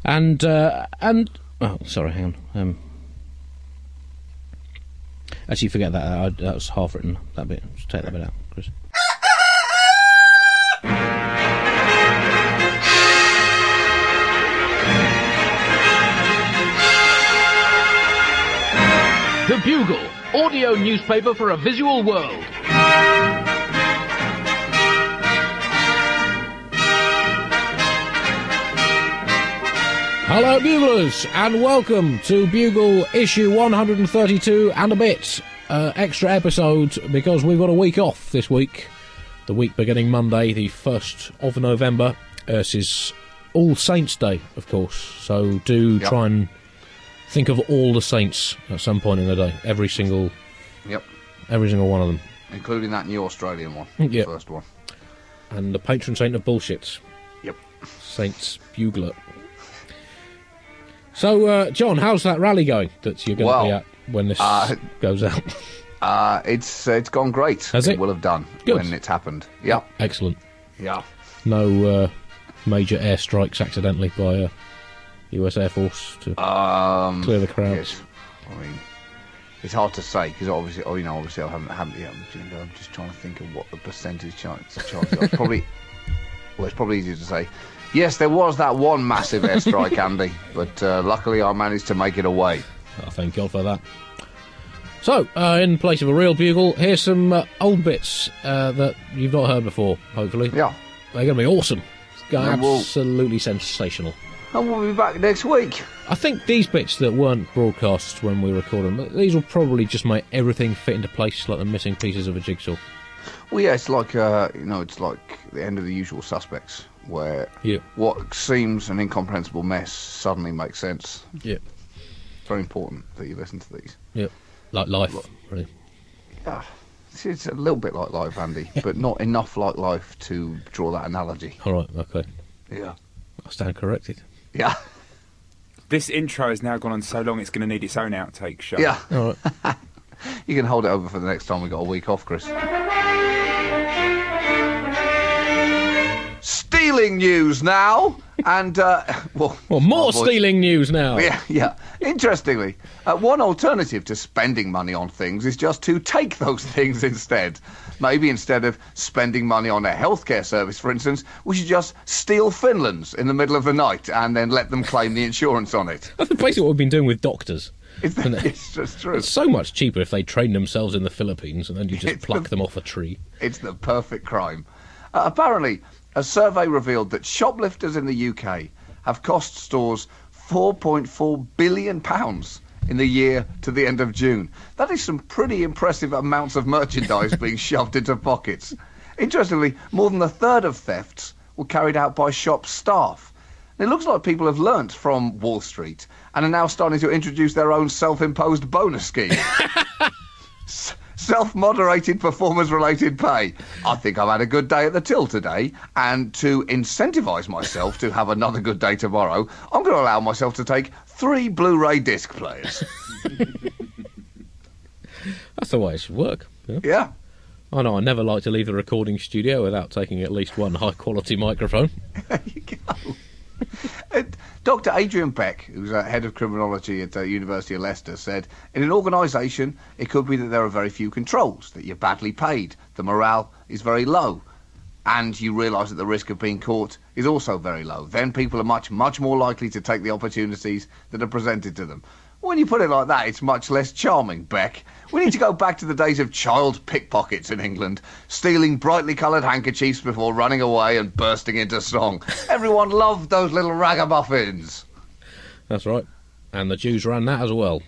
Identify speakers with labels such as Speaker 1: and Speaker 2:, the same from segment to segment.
Speaker 1: And oh, sorry, hang on. Actually, forget that. That was half written. That bit. Just take that bit out, Chris.
Speaker 2: The Bugle, audio newspaper for a visual world.
Speaker 1: Hello, Buglers, and welcome to Bugle issue 132 and a bit. Extra episode because we've got a week off this week. The week beginning Monday, the 1st of November. This is All Saints' Day, of course, so try and think of all the saints at some point in the day. Every single one of them.
Speaker 3: Including that new Australian one,
Speaker 1: the
Speaker 3: first one.
Speaker 1: And the patron saint of bullshit.
Speaker 3: Yep.
Speaker 1: Saints Bugler. So, John, how's that rally going that you're going to be at when this goes out?
Speaker 3: It's gone great.
Speaker 1: Has it?
Speaker 3: Will have done when it's happened. Yeah.
Speaker 1: Excellent.
Speaker 3: Yeah.
Speaker 1: No major airstrikes accidentally by US Air Force to clear the crowds.
Speaker 3: Yes. I mean, it's hard to say because obviously I haven't yet. I'm just trying to think of what the percentage chance are. Probably. Well, it's probably easier to say. Yes, there was that one massive airstrike, Andy, but luckily I managed to make it away.
Speaker 1: Oh, thank God for that. So, in place of a real bugle, here's some old bits that you've not heard before, hopefully.
Speaker 3: Yeah.
Speaker 1: They're going to be awesome. It's going to be absolutely sensational.
Speaker 3: And we'll be back next week.
Speaker 1: I think these bits that weren't broadcasts when we record them, these will probably just make everything fit into place like the missing pieces of a jigsaw.
Speaker 3: Well, yeah, it's like, it's like the end of The Usual Suspects, where what seems an incomprehensible mess suddenly makes sense.
Speaker 1: Yeah.
Speaker 3: Very important that you listen to these.
Speaker 1: Yeah. Like life, really.
Speaker 3: Yeah. It's a little bit like life, Andy, but not enough like life to draw that analogy.
Speaker 1: All right, okay.
Speaker 3: Yeah.
Speaker 1: I stand corrected.
Speaker 3: Yeah.
Speaker 4: This intro has now gone on so long it's going to need its own outtake show.
Speaker 3: Yeah.
Speaker 1: All right.
Speaker 3: You can hold it over for the next time we've got a week off, Chris. Stealing news now, and
Speaker 1: more stealing news now.
Speaker 3: Yeah. Interestingly, one alternative to spending money on things is just to take those things instead. Maybe instead of spending money on a healthcare service, for instance, we should just steal Finland's in the middle of the night and then let them claim the insurance on it.
Speaker 1: That's basically what we've been doing with doctors.
Speaker 3: It's just true.
Speaker 1: It's so much cheaper if they train themselves in the Philippines and then you just pluck them off a tree.
Speaker 3: It's the perfect crime. Apparently, a survey revealed that shoplifters in the UK have cost stores £4.4 billion in the year to the end of June. That is some pretty impressive amounts of merchandise being shoved into pockets. Interestingly, more than a third of thefts were carried out by shop staff. And it looks like people have learnt from Wall Street and are now starting to introduce their own self-imposed bonus scheme. Self-moderated performance-related pay. I think I've had a good day at the till today, and to incentivise myself to have another good day tomorrow, I'm going to allow myself to take 3 Blu-ray disc players.
Speaker 1: That's the way it should work.
Speaker 3: Yeah.
Speaker 1: I know, I never like to leave the recording studio without taking at least one high-quality microphone.
Speaker 3: There you go. Dr. Adrian Beck, who's head of criminology at the University of Leicester, said, in an organisation, it could be that there are very few controls, that you're badly paid, the morale is very low, and you realise that the risk of being caught is also very low. Then people are much, much more likely to take the opportunities that are presented to them. When you put it like that, it's much less charming, Beck. We need to go back to the days of child pickpockets in England, stealing brightly coloured handkerchiefs before running away and bursting into song. Everyone loved those little ragamuffins.
Speaker 1: That's right. And the Jews ran that as well.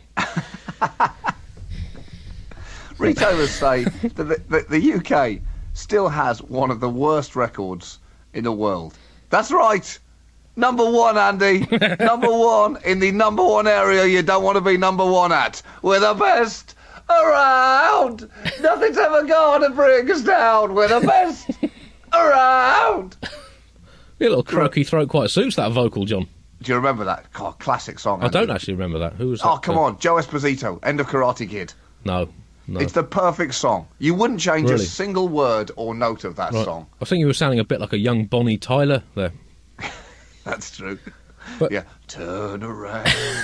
Speaker 3: Retailers say that the UK still has one of the worst records in the world. That's right. Number 1, Andy. Number 1 in the number 1 area you don't want to be number 1 at. We're the best around. Nothing's ever going to bring us down. We're the best around.
Speaker 1: Your little croaky throat quite suits that vocal, John.
Speaker 3: Do you remember that? Oh, classic song.
Speaker 1: I don't actually remember that. Who was that?
Speaker 3: Oh, come on. Joe Esposito, End of Karate Kid.
Speaker 1: No.
Speaker 3: It's the perfect song. You wouldn't change a single word or note of that song.
Speaker 1: I think you were sounding a bit like a young Bonnie Tyler there.
Speaker 3: That's true.
Speaker 1: But,
Speaker 3: yeah, turn around.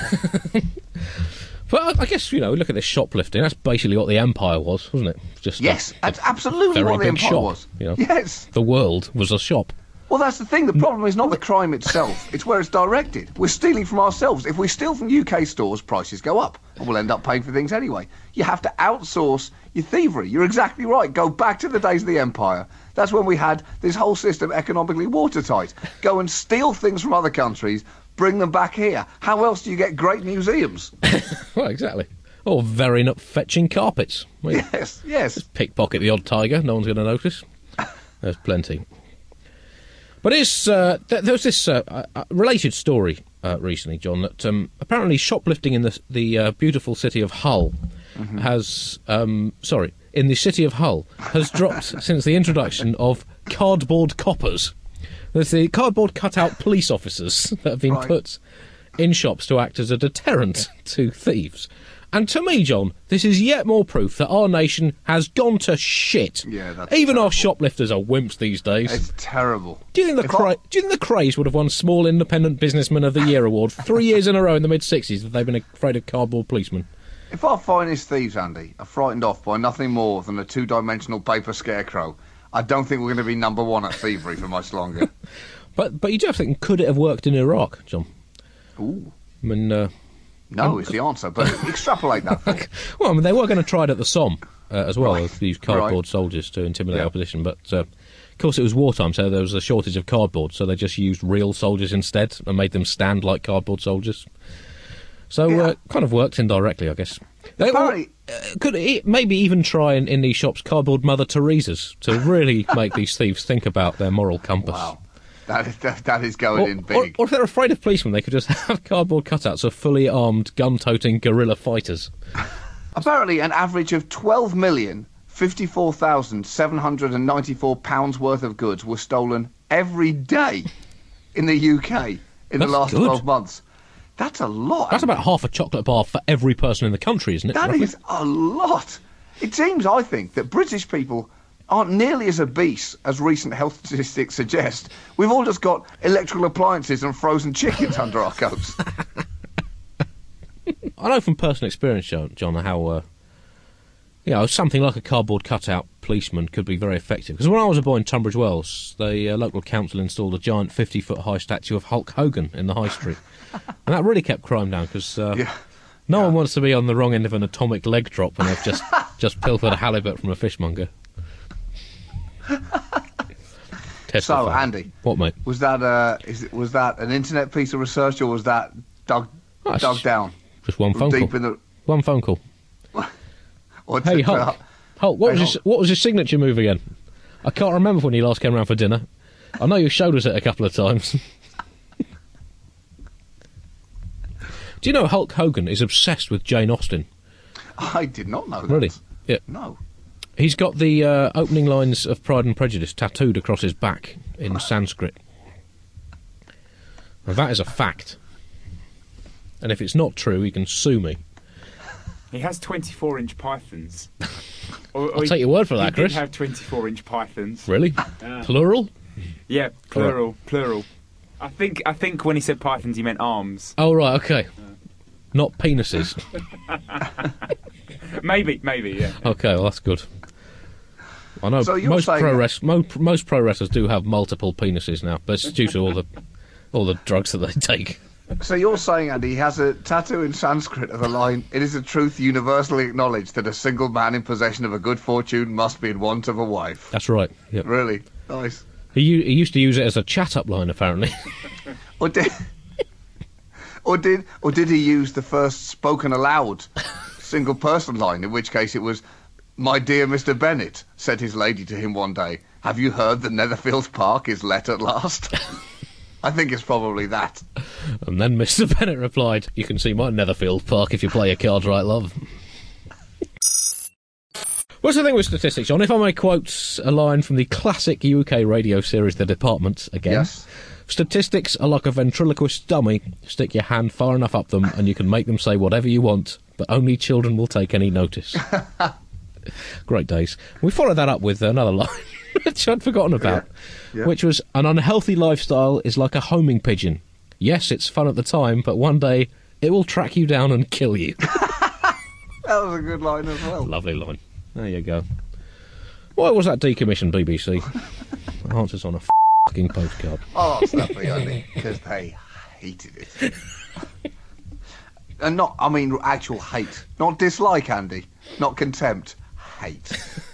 Speaker 1: But I guess, look at this shoplifting. That's basically what the empire was, wasn't it? Just
Speaker 3: Yes, that's absolutely
Speaker 1: very
Speaker 3: what the
Speaker 1: big
Speaker 3: empire
Speaker 1: shop,
Speaker 3: was.
Speaker 1: you know.
Speaker 3: Yes.
Speaker 1: The world was a shop.
Speaker 3: Well, that's the thing. The problem is not the crime itself. It's where it's directed. We're stealing from ourselves. If we steal from UK stores, prices go up. And we'll end up paying for things anyway. You have to outsource your thievery. You're exactly right. Go back to the days of the empire. That's when we had this whole system economically watertight. Go and steal things from other countries, bring them back here. How else do you get great museums?
Speaker 1: Well, exactly. Or very not fetching carpets.
Speaker 3: Yes, yes.
Speaker 1: Pickpocket the odd tiger. No one's going to notice. There's plenty. But there was this related story recently, John, that apparently shoplifting in the beautiful city of Hull has in the city of Hull has dropped since the introduction of cardboard coppers. There's the cardboard cutout police officers that have been put in shops to act as a deterrent to thieves. And to me, John, this is yet more proof that our nation has gone to shit.
Speaker 3: Yeah, that's
Speaker 1: Even
Speaker 3: terrible.
Speaker 1: Our shoplifters are wimps these days.
Speaker 3: It's terrible.
Speaker 1: Do you think the Krays would have won Small Independent Businessman of the Year award 3 years in a row in the mid-60s if they'd been afraid of cardboard policemen?
Speaker 3: If our finest thieves, Andy, are frightened off by nothing more than a two-dimensional paper scarecrow, I don't think we're going to be number one at thievery for much longer.
Speaker 1: But you do have to think, could it have worked in Iraq, John?
Speaker 3: Ooh.
Speaker 1: I mean,
Speaker 3: No is the answer, but extrapolate that thing.
Speaker 1: well, I mean, they were going to try it at the Somme as well, as these cardboard soldiers to intimidate opposition. But, of course, it was wartime, so there was a shortage of cardboard, so they just used real soldiers instead and made them stand like cardboard soldiers. So kind of worked indirectly, I guess. They could maybe even try in these shops cardboard Mother Teresas to really make these thieves think about their moral compass.
Speaker 3: Wow. That is going in big.
Speaker 1: Or if they're afraid of policemen, they could just have cardboard cutouts of fully armed, gun-toting guerrilla fighters.
Speaker 3: Apparently, an average of 12,054,794 pounds worth of goods were stolen every day in the UK in the last 12 months. That's a lot.
Speaker 1: That's about half a chocolate bar for every person in the country, isn't it?
Speaker 3: That is a lot. It seems, I think, that British people aren't nearly as obese as recent health statistics suggest. We've all just got electrical appliances and frozen chickens under our coats.
Speaker 1: I know from personal experience, John, how something like a cardboard cutout policeman could be very effective. Because when I was a boy in Tunbridge Wells, the local council installed a giant 50-foot high statue of Hulk Hogan in the high street. And that really kept crime down, because no one wants to be on the wrong end of an atomic leg drop when they've just pilfered a halibut from a fishmonger.
Speaker 3: So, Andy,
Speaker 1: what, mate?
Speaker 3: Was that an internet piece of research, or was that dug down?
Speaker 1: Just one phone call. One phone call. Hey, Hulk. Hulk, what was your signature move again? I can't remember when you last came around for dinner. I know you showed us it a couple of times. Do you know Hulk Hogan is obsessed with Jane Austen?
Speaker 3: I did not know that.
Speaker 1: Really? Yeah.
Speaker 3: No.
Speaker 1: He's got the opening lines of Pride and Prejudice tattooed across his back in Sanskrit. Now, that is a fact. And if it's not true, he can sue me.
Speaker 4: He has 24-inch pythons.
Speaker 1: I'll take your word for that, Chris.
Speaker 4: He did have 24-inch pythons.
Speaker 1: Really? Plural?
Speaker 4: Yeah, plural. I think when he said pythons, he meant arms.
Speaker 1: Oh, right, okay. Not penises.
Speaker 4: Maybe, yeah.
Speaker 1: Okay, well, that's good. I know
Speaker 3: So
Speaker 1: most pro wrestlers do have multiple penises now, but it's due to all the drugs that they take.
Speaker 3: So you're saying, Andy, he has a tattoo in Sanskrit of the line, "It is a truth universally acknowledged that a single man in possession of a good fortune must be in want of a wife."
Speaker 1: That's right. Yep.
Speaker 3: Really? Nice.
Speaker 1: He used to use it as a chat-up line, apparently.
Speaker 3: Or did he use the first spoken aloud single person line, in which case it was, "My dear Mr. Bennett," said his lady to him one day, "have you heard that Netherfield Park is let at last?" I think it's probably that.
Speaker 1: And then Mr. Bennett replied, "You can see my Netherfield Park if you play your cards right, love." What's the thing with statistics, John? If I may quote a line from the classic UK radio series The Department again.
Speaker 3: Yes.
Speaker 1: Statistics are like a ventriloquist dummy. Stick your hand far enough up them and you can make them say whatever you want, but only children will take any notice. Great days. We followed that up with another line, which I'd forgotten about, which was, "An unhealthy lifestyle is like a homing pigeon. Yes, it's fun at the time, but one day it will track you down and kill you.
Speaker 3: That was a good line as well.
Speaker 1: Lovely line. There you go. Why was that decommissioned, BBC? Answers on a fucking postcard.
Speaker 3: Oh, that's lovely, only because they hated it. And not, I mean, actual hate. Not dislike, Andy. Not contempt. Hate.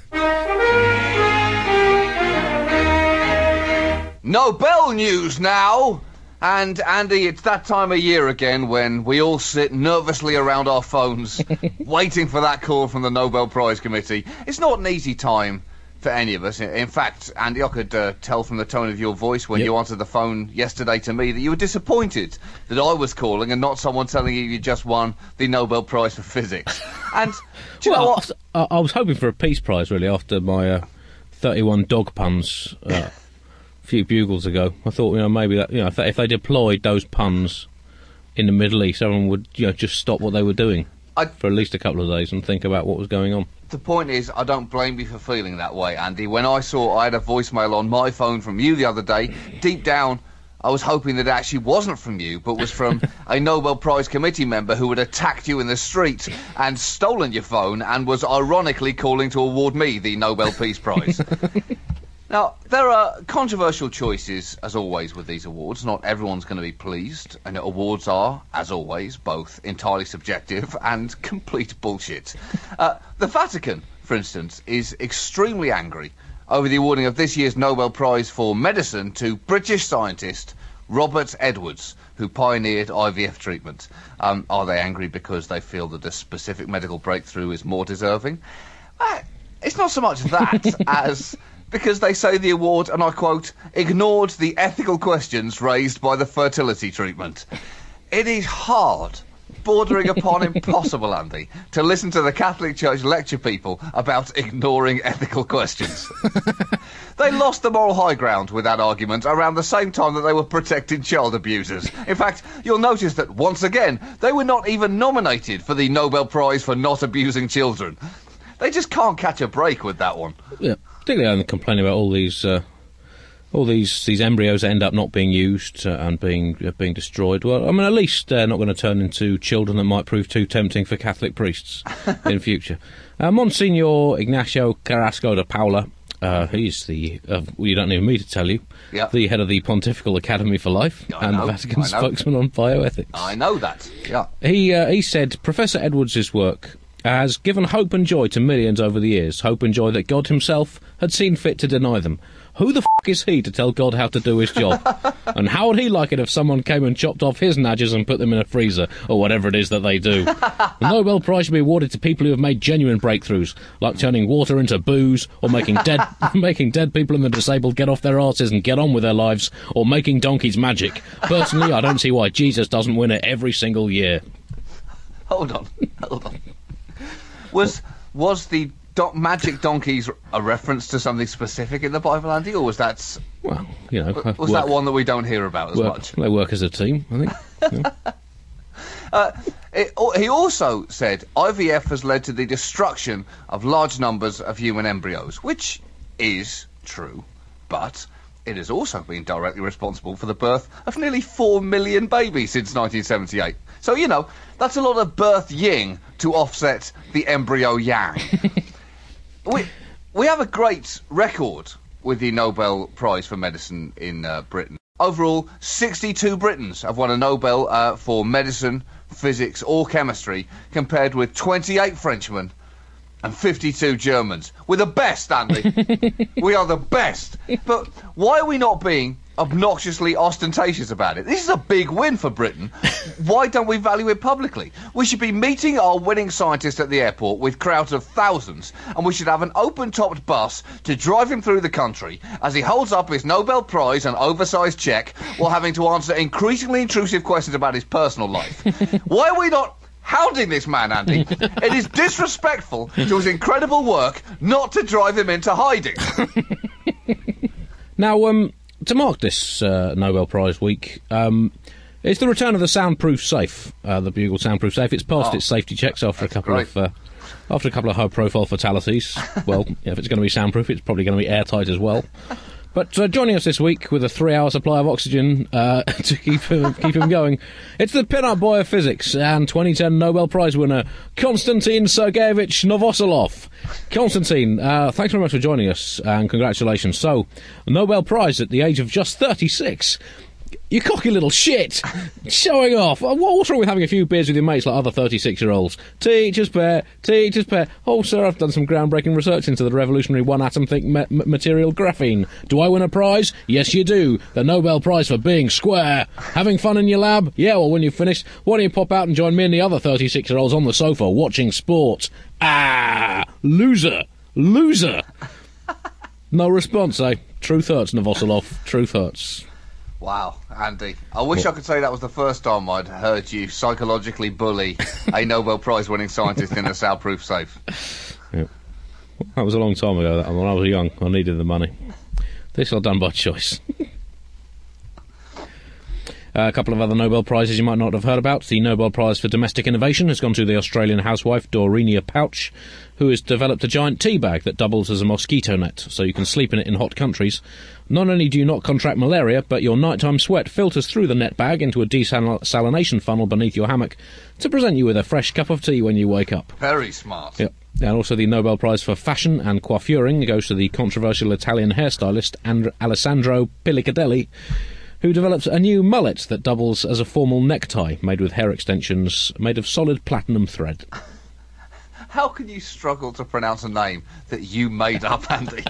Speaker 3: Nobel news now! And, Andy, it's that time of year again when we all sit nervously around our phones, waiting for that call from the Nobel Prize Committee. It's not an easy time for any of us. In fact, Andy, I could tell from the tone of your voice when you answered the phone yesterday to me that you were disappointed that I was calling and not someone telling you just won the Nobel Prize for Physics. And do you know what?
Speaker 1: I was hoping for a Peace Prize, really, after my 31 dog puns a few bugles ago. I thought, maybe that, if they deployed those puns in the Middle East, everyone would, just stop what they were doing for at least a couple of days and think about what was going on.
Speaker 3: The point is, I don't blame you for feeling that way, Andy. When I saw I had a voicemail on my phone from you the other day, deep down, I was hoping that it actually wasn't from you, but was from a Nobel Prize Committee member who had attacked you in the street and stolen your phone and was ironically calling to award me the Nobel Peace Prize. Now, there are controversial choices, as always, with these awards. Not everyone's going to be pleased, and awards are, as always, both entirely subjective and complete bullshit. The Vatican, for instance, is extremely angry over the awarding of this year's Nobel Prize for Medicine to British scientist Robert Edwards, who pioneered IVF treatment. Are they angry because they feel that a specific medical breakthrough is more deserving? It's not so much that as because they say the award, and I quote, ignored the ethical questions raised by the fertility treatment. It is hard, bordering upon impossible, Andy, to listen to the Catholic Church lecture people about ignoring ethical questions. They lost the moral high ground with that argument around the same time that they were protecting child abusers. In fact, you'll notice that, once again, they were not even nominated for the Nobel Prize for not abusing children. They just can't catch a break with that one.
Speaker 1: Yeah, particularly I'm complaining about all these embryos that end up not being used and being destroyed. Well, I mean, at least they're not going to turn into children that might prove too tempting for Catholic priests in future. Monsignor Ignacio Carrasco de Paula, he's the, you don't need me to tell you, the head of the Pontifical Academy for Life and the Vatican spokesman on bioethics.
Speaker 3: I know that, yeah.
Speaker 1: He said, Professor Edwards' work has given hope and joy to millions over the years, hope and joy that God himself had seen fit to deny them. Who the f*** is he to tell God how to do his job? And how would he like it if someone came and chopped off his nudges and put them in a freezer, or whatever it is that they do? The Nobel Prize should be awarded to people who have made genuine breakthroughs, like turning water into booze, or making dead people and the disabled get off their arses and get on with their lives, or making donkeys magic. Personally, I don't see why Jesus doesn't win it every single year.
Speaker 3: Hold on. Was the magic donkeys a reference to something specific in the Bible, Andy, or was that...
Speaker 1: Well,
Speaker 3: was that one that we don't hear about as much?
Speaker 1: They work as a team, I think.
Speaker 3: He also said IVF has led to the destruction of large numbers of human embryos, which is true, but it has also been directly responsible for the birth of nearly 4 million babies since 1978. So, that's a lot of birth yin to offset the embryo yang. We have a great record with the Nobel Prize for Medicine in Britain. Overall, 62 Britons have won a Nobel for medicine, physics or chemistry, compared with 28 Frenchmen and 52 Germans. We're the best, Andy. We are the best. But why are we not being obnoxiously ostentatious about it? This is a big win for Britain. Why don't we value it publicly? We should be meeting our winning scientist at the airport with crowds of thousands, and we should have an open-topped bus to drive him through the country as he holds up his Nobel Prize and oversized cheque while having to answer increasingly intrusive questions about his personal life. Why are we not hounding this man, Andy? It is disrespectful to his incredible work not to drive him into hiding.
Speaker 1: Now, to mark this Nobel Prize week, it's the return of the soundproof safe, the Bugle soundproof safe. It's passed its safety checks after a couple of high-profile fatalities. Well, if it's going to be soundproof, it's probably going to be airtight as well. But joining us this week with a 3-hour supply of oxygen to keep him going, it's the pin-up boy of physics and 2010 Nobel Prize winner, Konstantin Sergeyevich Novoselov. Konstantin, thanks very much for joining us, and congratulations. So, a Nobel Prize at the age of just 36. You cocky little shit! Showing off! What's wrong with having a few beers with your mates like other 36-year-olds? Teacher's pet, teacher's pet. Oh, sir, I've done some groundbreaking research into the revolutionary one-atom thick material graphene. Do I win a prize? Yes, you do. The Nobel Prize for being square. Having fun in your lab? Yeah, well, when you've finished, why don't you pop out and join me and the other 36-year-olds on the sofa watching sport? Ah! Loser! Loser! No response, eh? Truth hurts, Novoselov. Truth hurts.
Speaker 3: Wow, Andy. I wish I could say that was the first time I'd heard you psychologically bully a Nobel Prize-winning scientist in a soundproof safe.
Speaker 1: Yeah. That was a long time ago. When I was young, I needed the money. This all done by choice. A couple of other Nobel Prizes you might not have heard about. The Nobel Prize for Domestic Innovation has gone to the Australian housewife Dorinia Pouch, who has developed a giant tea bag that doubles as a mosquito net, so you can sleep in it in hot countries. Not only do you not contract malaria, but your nighttime sweat filters through the net bag into a desalination funnel beneath your hammock to present you with a fresh cup of tea when you wake up.
Speaker 3: Very smart.
Speaker 1: Yep. And also the Nobel Prize for Fashion and Coiffuring goes to the controversial Italian hairstylist Alessandro Pilicadelli, who developed a new mullet that doubles as a formal necktie made with hair extensions made of solid platinum thread.
Speaker 3: How can you struggle to pronounce a name that you made up, Andy?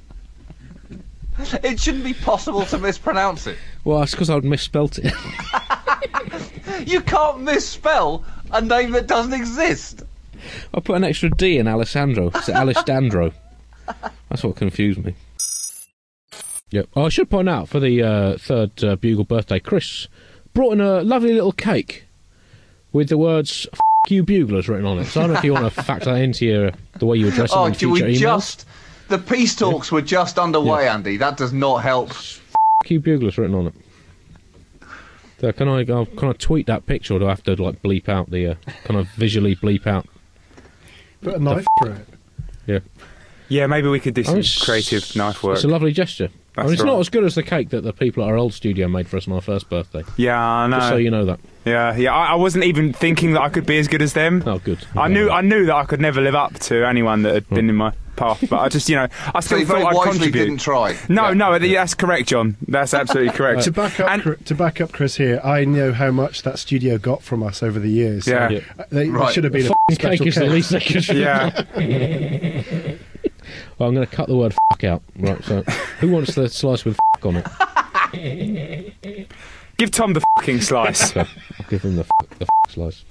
Speaker 3: It shouldn't be possible to mispronounce it.
Speaker 1: Well, it's because I'd misspelt it.
Speaker 3: You can't misspell a name that doesn't exist.
Speaker 1: I put an extra D in Alessandro. It's Alessandro. That's what confused me. Yep. Oh, I should point out, for the third Bugle birthday, Chris brought in a lovely little cake with the words "F*** you Buglers" written on it. So I don't know if you want to factor that into the way you address it in future emails.
Speaker 3: The peace talks were just underway, Andy. That does not help.
Speaker 1: "F*** you Buglers" written on it. So can I tweet that picture, or do I have to bleep out the kind of visually bleep out?
Speaker 5: Put a knife through it.
Speaker 1: Yeah.
Speaker 4: Yeah, maybe we could do some creative knife work.
Speaker 1: It's a lovely gesture. It's
Speaker 4: right.
Speaker 1: not as good as the cake that the people at our old studio made for us on our first birthday.
Speaker 4: Yeah, I know.
Speaker 1: Just so you know that.
Speaker 4: Yeah. I wasn't even thinking that I could be as good as them.
Speaker 1: Oh, good.
Speaker 4: I knew that I could never live up to anyone that had been in my path, but I just, I still
Speaker 3: so
Speaker 4: thought I'd contribute.
Speaker 3: Didn't try.
Speaker 4: No, that's correct, John. That's absolutely correct.
Speaker 5: To back up Chris here, I know how much that studio got from us over the years.
Speaker 4: Yeah.
Speaker 5: So they should have been a
Speaker 1: cake is the least they could.
Speaker 4: Yeah.
Speaker 1: Well, I'm going to cut the word "f*** out. Right, so who wants the slice with "f*** on it?
Speaker 4: Give Tom the fucking slice.
Speaker 1: So, I'll give him the "f*** slice.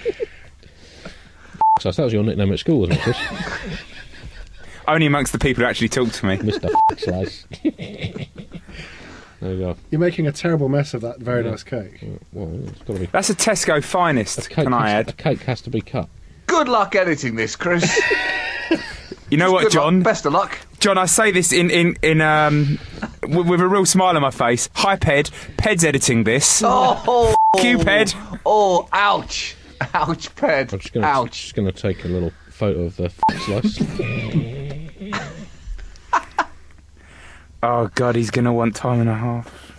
Speaker 1: So that was your nickname at school, wasn't it, Chris?
Speaker 4: Only amongst the people who actually talk to me.
Speaker 1: Mr. Slice. There you go.
Speaker 5: You're making a terrible mess of that very nice cake.
Speaker 1: Well, it's got to be.
Speaker 4: That's a Tesco finest, can I add?
Speaker 1: A cake has to be cut.
Speaker 3: Good luck editing this, Chris.
Speaker 4: You know what, John?
Speaker 3: Best of luck.
Speaker 4: John, I say this in with a real smile on my face. Hi, Ped. Ped's editing this.
Speaker 3: Oh,
Speaker 4: Q, Ped.
Speaker 3: Oh, ouch. Ouch, Ped.
Speaker 1: I'm just going to take a little photo of the slice.
Speaker 4: Oh, God, he's going to want time and a half.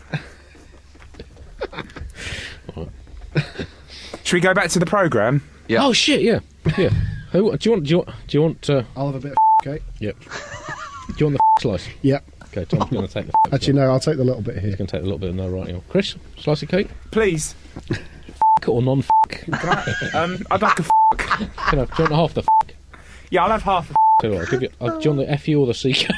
Speaker 4: Should we go back to the programme?
Speaker 3: Yeah.
Speaker 1: Oh, shit, yeah. Yeah. Do you want
Speaker 5: I'll have a bit of cake.
Speaker 1: Yep. Do you want the slice?
Speaker 5: Yep.
Speaker 1: Okay, Tom's going to take the
Speaker 5: Actually, no, I'll take the little bit here.
Speaker 1: He's going to take a little bit of no right now. Chris, slice of cake?
Speaker 4: Please.
Speaker 1: Or non-f***?
Speaker 4: I'd like a
Speaker 1: Do you want half the f***?
Speaker 4: Yeah, I'll have half
Speaker 1: Tell you what, I'll give you... do you want the FU or the CK?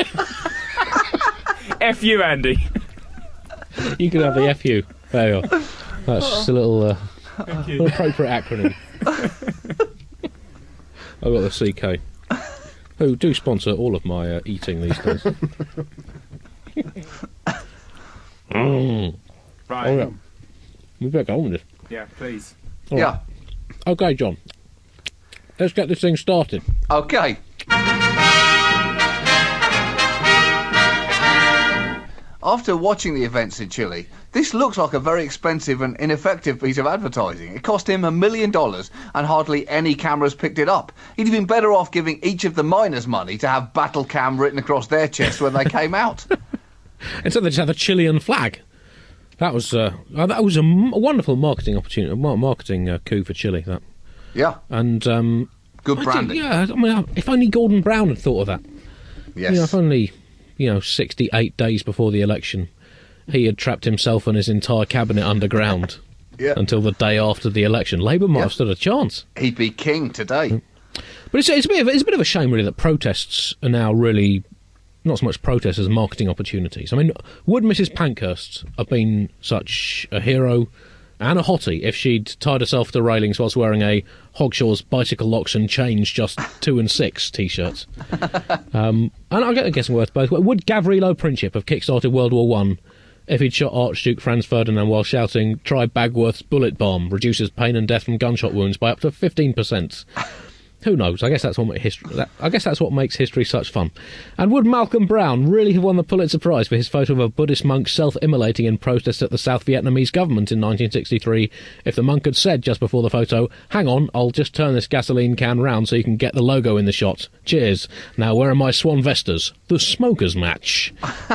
Speaker 4: F you, Andy.
Speaker 1: You can have the FU. There you are. That's just a little... an appropriate acronym. I've got the CK. Who do sponsor all of my eating these days.
Speaker 4: Right.
Speaker 1: Oh, yeah. We better go on with this.
Speaker 4: Yeah, please.
Speaker 1: All right. Okay, John. Let's get this thing started.
Speaker 3: Okay. After watching the events in Chile, this looks like a very expensive and ineffective piece of advertising. It cost him $1 million and hardly any cameras picked it up. He'd have been better off giving each of the miners money to have Battle Cam written across their chest when they came out.
Speaker 1: Instead, they just had the Chilean flag. That was a wonderful marketing opportunity, marketing coup for Chile. That.
Speaker 3: Yeah.
Speaker 1: And
Speaker 3: good branding.
Speaker 1: I mean, if only Gordon Brown had thought of that.
Speaker 3: Yes.
Speaker 1: If only 68 days before the election, he had trapped himself and his entire cabinet underground until the day after the election. Labour might have stood a chance.
Speaker 3: He'd be king today.
Speaker 1: But it's a bit of a shame, really, that protests are now really not so much protests as marketing opportunities. I mean, would Mrs. Pankhurst have been such a hero and a hottie if she'd tied herself to railings whilst wearing a Hogshaw's bicycle locks and change just 2 and 6 T-shirts? And I guess I'm worth both. Would Gavrilo Princip have kick-started World War I if he'd shot Archduke Franz Ferdinand while shouting, "Try Bagworth's bullet bomb, reduces pain and death from gunshot wounds by up to 15%? Who knows? I guess that's what makes history such fun. And would Malcolm Brown really have won the Pulitzer Prize for his photo of a Buddhist monk self-immolating in protest at the South Vietnamese government in 1963 if the monk had said just before the photo, "Hang on, I'll just turn this gasoline can round so you can get the logo in the shot. Cheers. Now where are my swan vestas? The smokers match."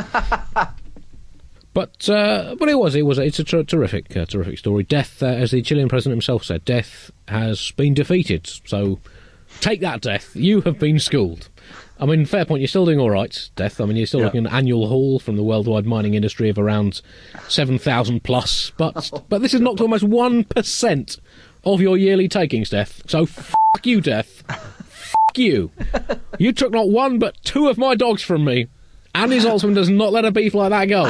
Speaker 1: But it's a terrific story. Death, as the Chilean president himself said, death has been defeated. So take that, Death. You have been schooled. I mean, fair point, you're still doing all right, Death. I mean, you're still looking at an annual haul from the worldwide mining industry of around 7,000 plus. But this has knocked almost 1% of your yearly takings, Death. So fuck you, Death. Fuck you. You took not one but 2 of my dogs from me. Andy Zaltzman does not let a beef like that go.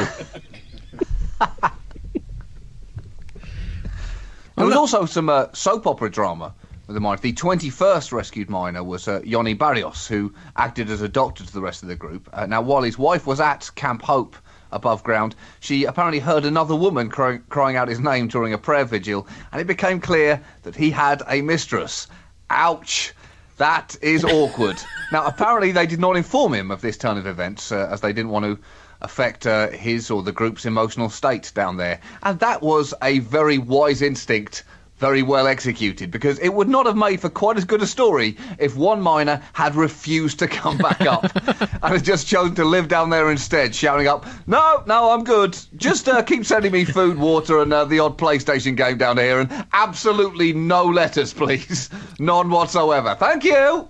Speaker 3: There was also some soap opera drama with the mine. The 21st rescued miner was Yoni Barrios, who acted as a doctor to the rest of the group. Now, while his wife was at Camp Hope above ground, she apparently heard another woman crying out his name during a prayer vigil, and it became clear that he had a mistress. Ouch. That is awkward. Now, apparently they did not inform him of this turn of events, as they didn't want to affect his or the group's emotional state down there. And that was a very wise instinct, very well executed, because it would not have made for quite as good a story if one miner had refused to come back up and had just chosen to live down there instead, shouting up, no, I'm good. Just keep sending me food, water, and the odd PlayStation game down here, and absolutely no letters, please. None whatsoever. Thank you.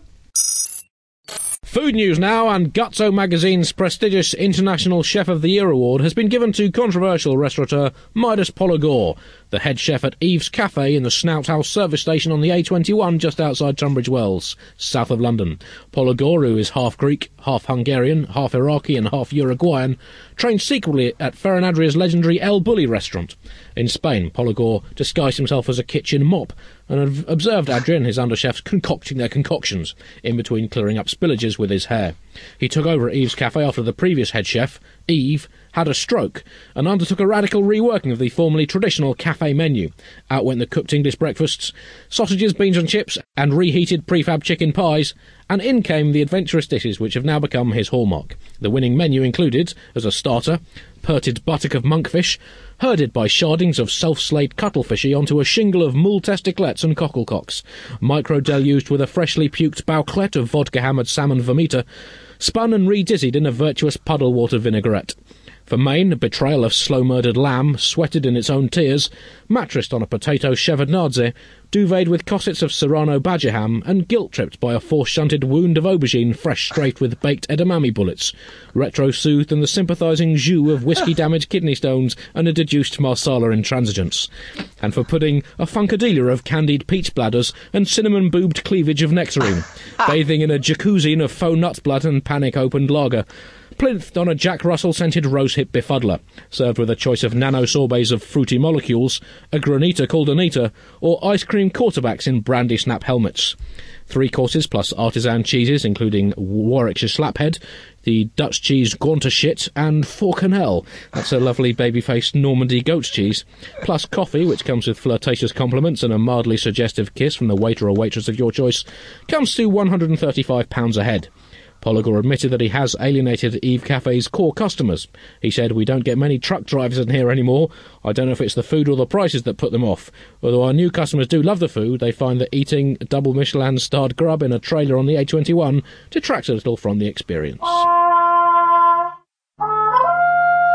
Speaker 1: Food news now, and Gutso magazine's prestigious International Chef of the Year award has been given to controversial restaurateur Midas Polagore, the head chef at Eve's Cafe in the Snout House service station on the A21 just outside Tunbridge Wells, south of London. Polagore, who is half Greek, half Hungarian, half Iraqi and half Uruguayan, trained secretly at Ferran Adria's legendary El Bulli restaurant. In Spain, Polagore disguised himself as a kitchen mop and observed Adria and his underchefs concocting their concoctions, in between clearing up spillages with his hair. He took over at Eve's Cafe after the previous head chef, Eve, had a stroke and undertook a radical reworking of the formerly traditional cafe menu. Out went the cooked English breakfasts, sausages, beans and chips, and reheated prefab chicken pies, and in came the adventurous dishes which have now become his hallmark. The winning menu included, as a starter, perted buttock of monkfish, herded by shardings of self-slayed cuttlefishy onto a shingle of moule testiclets and cocklecocks, micro-deluged with a freshly puked bouclette of vodka-hammered salmon vomita, spun and re-dizzied in a virtuous puddle-water vinaigrette. For main, a betrayal of slow-murdered lamb, sweated in its own tears, mattressed on a potato shevardnadze, duveted with cossets of Serrano badger ham, and guilt-tripped by a force-shunted wound of aubergine fresh strafed with baked edamame bullets, retro-soothed in the sympathising jus of whiskey-damaged kidney stones and a deduced marsala intransigence, and for pudding, a funkadilla of candied peach bladders and cinnamon-boobed cleavage of nectarine, bathing in a jacuzzi of faux nut blood and panic-opened lager, plinth on a Jack Russell-scented rosehip befuddler, served with a choice of nano-sorbets of fruity molecules, a granita called Anita, or ice cream quarterbacks in brandy snap helmets. 3 courses plus artisan cheeses, including Warwickshire Slaphead, the Dutch cheese Gaunter shit, and Forcanel. That's a lovely baby-faced Normandy goat's cheese. Plus coffee, which comes with flirtatious compliments and a mildly suggestive kiss from the waiter or waitress of your choice, comes to £135 a head. Polagore admitted that he has alienated Eve Cafe's core customers. He said, "We don't get many truck drivers in here anymore. I don't know if it's the food or the prices that put them off. Although our new customers do love the food, they find that eating double Michelin-starred grub in a trailer on the A21 detracts a little from the experience."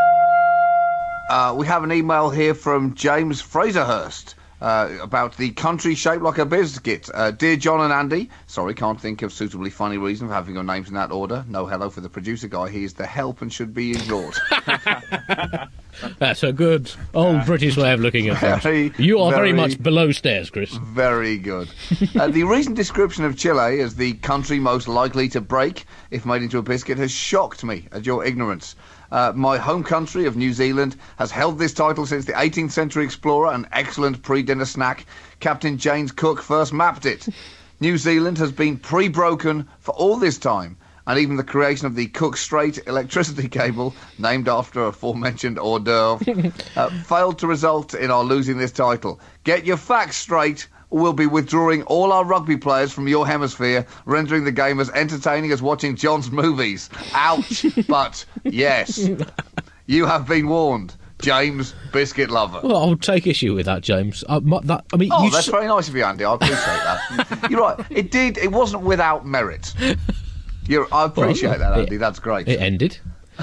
Speaker 3: We have an email here from James Fraserhurst about the country shaped like a biscuit. Dear John and Andy, sorry, can't think of suitably funny reason for having your names in that order. No hello for the producer guy. He is the help and should be ignored.
Speaker 1: That's a good old British way of looking at things. You are very much below stairs, Chris.
Speaker 3: Very good. The recent description of Chile as the country most likely to break if made into a biscuit has shocked me at your ignorance. My home country of New Zealand has held this title since the 18th century explorer and excellent pre-dinner snack, Captain James Cook, first mapped it. New Zealand has been pre-broken for all this time, and even the creation of the Cook Strait electricity cable, named after aforementioned hors d'oeuvre, failed to result in our losing this title. Get your facts straight, or we'll be withdrawing all our rugby players from your hemisphere, rendering the game as entertaining as watching John's movies. Ouch, but yes, you have been warned. James, biscuit lover.
Speaker 1: Well, I'll take issue with that, James.
Speaker 3: That's very nice of you, Andy. I appreciate that. You're right. It wasn't without merit. I appreciate that, Andy. That's great.
Speaker 1: It ended.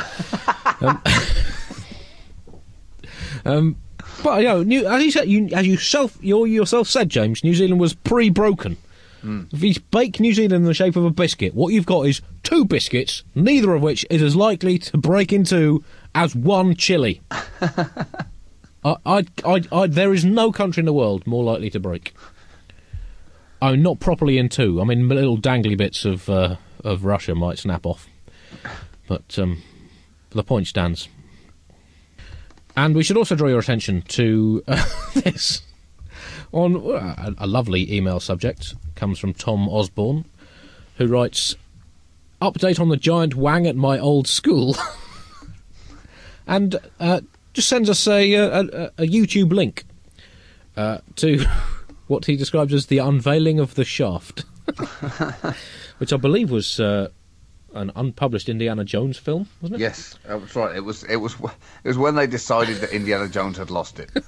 Speaker 1: But as you said, you yourself said, James, New Zealand was pre-broken. If you bake New Zealand in the shape of a biscuit, what you've got is two biscuits, neither of which is as likely to break in two as one Chile. There is no country in the world more likely to break. Oh, not properly in two. I mean, little dangly bits of Russia might snap off, but the point stands. And we should also draw your attention to this. On a lovely email subject comes from Tom Osborne, who writes, "Update on the giant wang at my old school," and just sends us a YouTube link to what he describes as the unveiling of the shaft, which I believe was an unpublished Indiana Jones film, wasn't it?
Speaker 3: Yes, that's right. It was when they decided that Indiana Jones had lost it.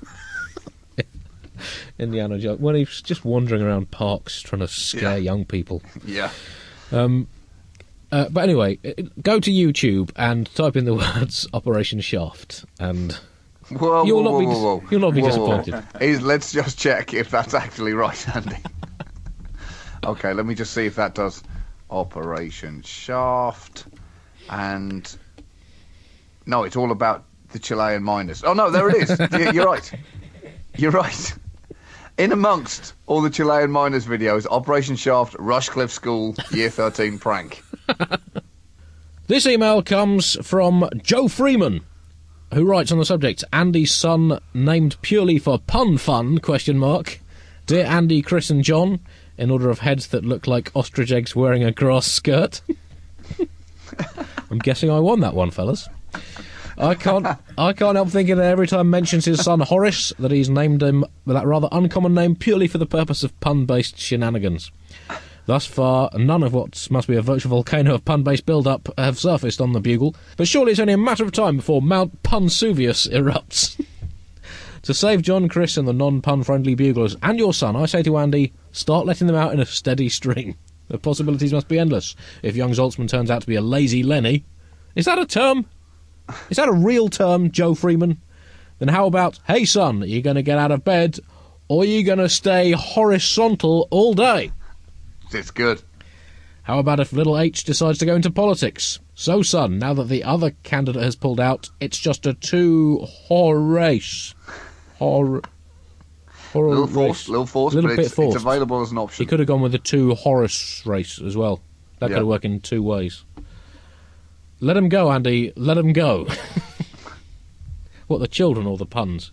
Speaker 1: Indiana Jones, when he was just wandering around parks trying to scare young people.
Speaker 3: Yeah.
Speaker 1: But anyway, go to YouTube and type in the words Operation Shaft, and you'll not be disappointed.
Speaker 3: Let's just check if that's actually right, Andy. Okay, let me just see if that does Operation Shaft. And no, it's all about the Chilean miners. Oh no, there it is. You're right. You're right. In amongst all the Chilean miners videos, Operation Shaft, Rushcliffe School, Year 13 prank.
Speaker 1: This email comes from Joe Freeman, who writes on the subject, Andy's son named purely for pun fun, ? Dear Andy, Chris and John, in order of heads that look like ostrich eggs wearing a grass skirt. I'm guessing I won that one, fellas. I can't help thinking that every time mentions his son Horace, that he's named him with that rather uncommon name purely for the purpose of pun-based shenanigans. Thus far, none of what must be a virtual volcano of pun-based build-up have surfaced on the Bugle, but surely it's only a matter of time before Mount Punsuvius erupts. To save John, Chris and the non-pun-friendly Buglers and your son, I say to Andy, start letting them out in a steady stream. The possibilities must be endless. If young Zaltzman turns out to be a lazy Lenny... Is that a term? Is that a real term, Joe Freeman? Then how about, hey son, are you going to get out of bed, or are you going to stay horizontal all day?
Speaker 3: It's good.
Speaker 1: How about if little H decides to go into politics? So son, now that the other candidate has pulled out, it's just a race. Little
Speaker 3: forced, but
Speaker 1: bit forced.
Speaker 3: It's available as an option.
Speaker 1: He could have gone with the two Horace race as well. That could have worked in two ways. Let him go, Andy. Let him go. What, the children or the puns?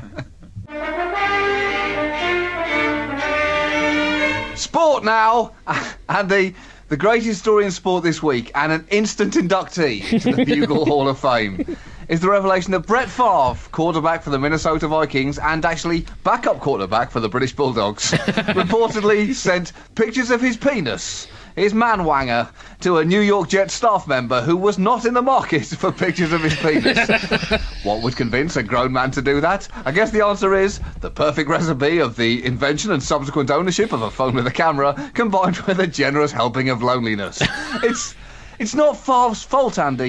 Speaker 3: Sport now, Andy. The greatest story in sport this week, and an instant inductee to the Bugle Hall of Fame, is the revelation that Brett Favre, quarterback for the Minnesota Vikings and actually backup quarterback for the British Bulldogs, reportedly sent pictures of his penis, his man-wanger, to a New York Jets staff member who was not in the market for pictures of his penis. What would convince a grown man to do that? I guess the answer is the perfect recipe of the invention and subsequent ownership of a phone with a camera, combined with a generous helping of loneliness. It's not Favre's fault, Andy.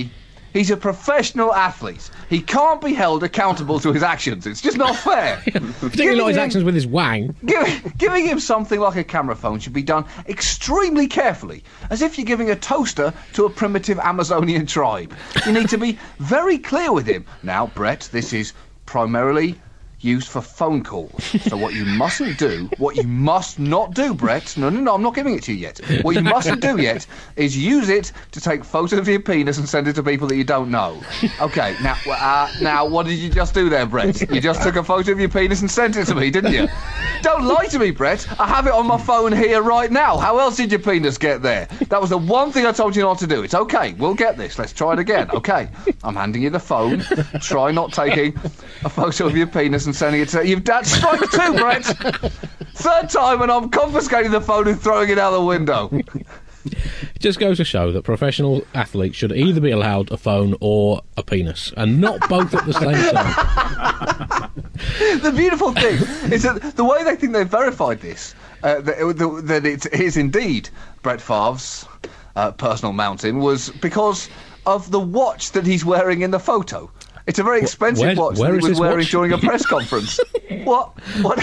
Speaker 3: He's a professional athlete. He can't be held accountable to his actions. It's just not fair.
Speaker 1: Particularly not his actions with his wang.
Speaker 3: Giving him something like a camera phone should be done extremely carefully, as if you're giving a toaster to a primitive Amazonian tribe. You need to be very clear with him. Now, Brett, this is primarily used for phone calls. So what you mustn't do, what you must not do, Brett, no, I'm not giving it to you yet. What you mustn't do yet is use it to take photos of your penis and send it to people that you don't know. Okay, now what did you just do there, Brett? You just took a photo of your penis and sent it to me, didn't you? Don't lie to me, Brett. I have it on my phone here right now. How else did your penis get there? That was the one thing I told you not to do. It's okay, we'll get this. Let's try it again. Okay, I'm handing you the phone. Try not taking a photo of your penis and sending it to you. That's strike two, Brett. Third time, and I'm confiscating the phone and throwing it out the window.
Speaker 1: It just goes to show that professional athletes should either be allowed a phone or a penis, and not both at the same time.
Speaker 3: The beautiful thing is that the way they think they've verified this, that it is indeed Brett Favre's personal mountain, was because of the watch that he's wearing in the photo. It's a very expensive watch that he was wearing during a press conference. What?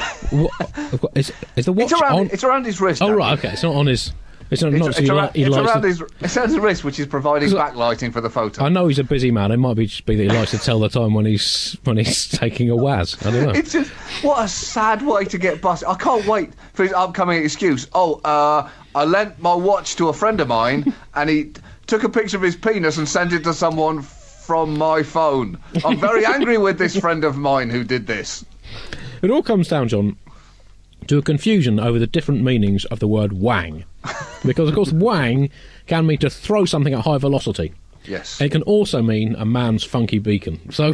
Speaker 1: Is the watch
Speaker 3: It's around his wrist.
Speaker 1: Oh, right, okay. It's not on his... It's around
Speaker 3: his wrist, which is providing backlighting for the photo.
Speaker 1: I know he's a busy man. It might just be that he likes to tell the time when he's taking a waz. I don't know.
Speaker 3: It's just, what a sad way to get busted. I can't wait for his upcoming excuse. I lent my watch to a friend of mine, and he took a picture of his penis and sent it to someone from my phone. I'm very angry with this friend of mine who did this.
Speaker 1: It all comes down, John, to a confusion over the different meanings of the word wang. Because, of course, wang can mean to throw something at high velocity.
Speaker 3: Yes.
Speaker 1: It can also mean a man's funky beacon. So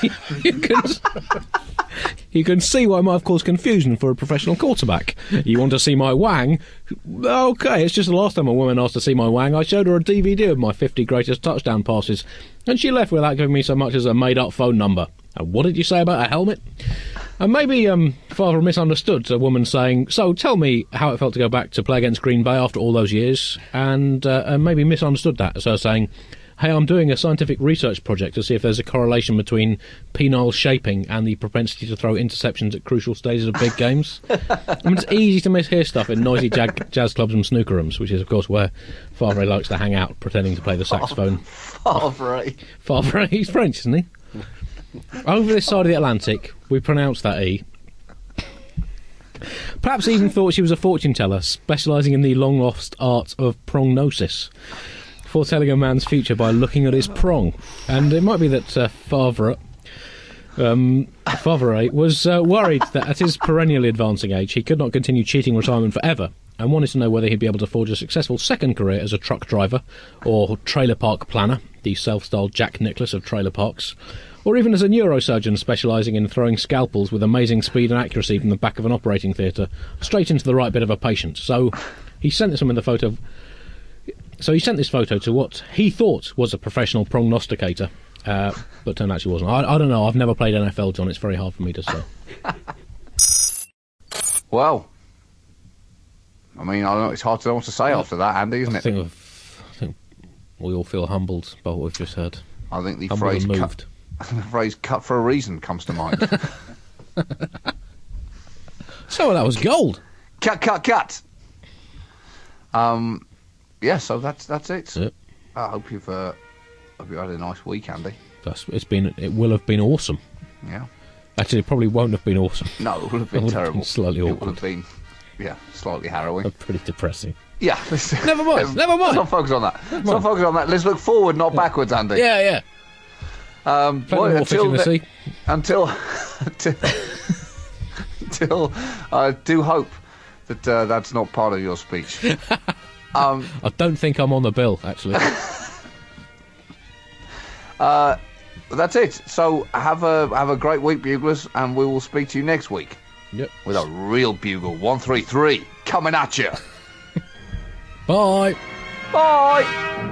Speaker 1: you can see why it might have caused confusion for a professional quarterback. You want to see my wang? Okay, it's just the last time a woman asked to see my wang, I showed her a DVD of my 50 greatest touchdown passes, and she left without giving me so much as a made-up phone number. And what did you say about a helmet? And maybe Father misunderstood a woman saying, so tell me how it felt to go back to play against Green Bay after all those years, and maybe misunderstood that as her saying, hey, I'm doing a scientific research project to see if there's a correlation between penile shaping and the propensity to throw interceptions at crucial stages of big games. I mean, it's easy to mishear stuff in noisy jazz clubs and snooker rooms, which is, of course, where Favre likes to hang out, pretending to play the saxophone. Favre, he's French, isn't he? Over this side of the Atlantic, we pronounce that E. Perhaps he even thought she was a fortune teller, specialising in the long-lost art of prognosis, foretelling a man's future by looking at his prong. And it might be that Favre was worried that at his perennially advancing age he could not continue cheating retirement forever, and wanted to know whether he'd be able to forge a successful second career as a truck driver or trailer park planner, the self-styled Jack Nicklaus of trailer parks, or even as a neurosurgeon specialising in throwing scalpels with amazing speed and accuracy from the back of an operating theatre straight into the right bit of a patient. So he sent this photo to what he thought was a professional prognosticator, but turned out she wasn't. I don't know. I've never played NFL, John. It's very hard for me to say.
Speaker 3: Well, I mean, I don't know. It's hard to know what to say after that, Andy, isn't it?
Speaker 1: I think we all feel humbled by what we've just heard.
Speaker 3: I think the phrase "cut for a reason" comes to mind.
Speaker 1: So that was gold.
Speaker 3: Cut. Yeah, so that's it.
Speaker 1: Yep.
Speaker 3: I hope you've had a nice week, Andy.
Speaker 1: It will have been awesome.
Speaker 3: Yeah.
Speaker 1: Actually, it probably won't have been awesome.
Speaker 3: No, it would have been terrible.
Speaker 1: Been slightly awkward.
Speaker 3: It would have been, slightly harrowing.
Speaker 1: Pretty depressing.
Speaker 3: Yeah.
Speaker 1: Never mind.
Speaker 3: Let's not focus on that. Let's look forward, not backwards, Andy.
Speaker 1: Yeah. Until
Speaker 3: I do hope that that's not part of your speech.
Speaker 1: I don't think I'm on the bill, actually.
Speaker 3: That's it. So have a great week, Buglers, and we will speak to you next week.
Speaker 1: Yep.
Speaker 3: With a real Bugle 133 coming at you.
Speaker 1: Bye.
Speaker 3: Bye.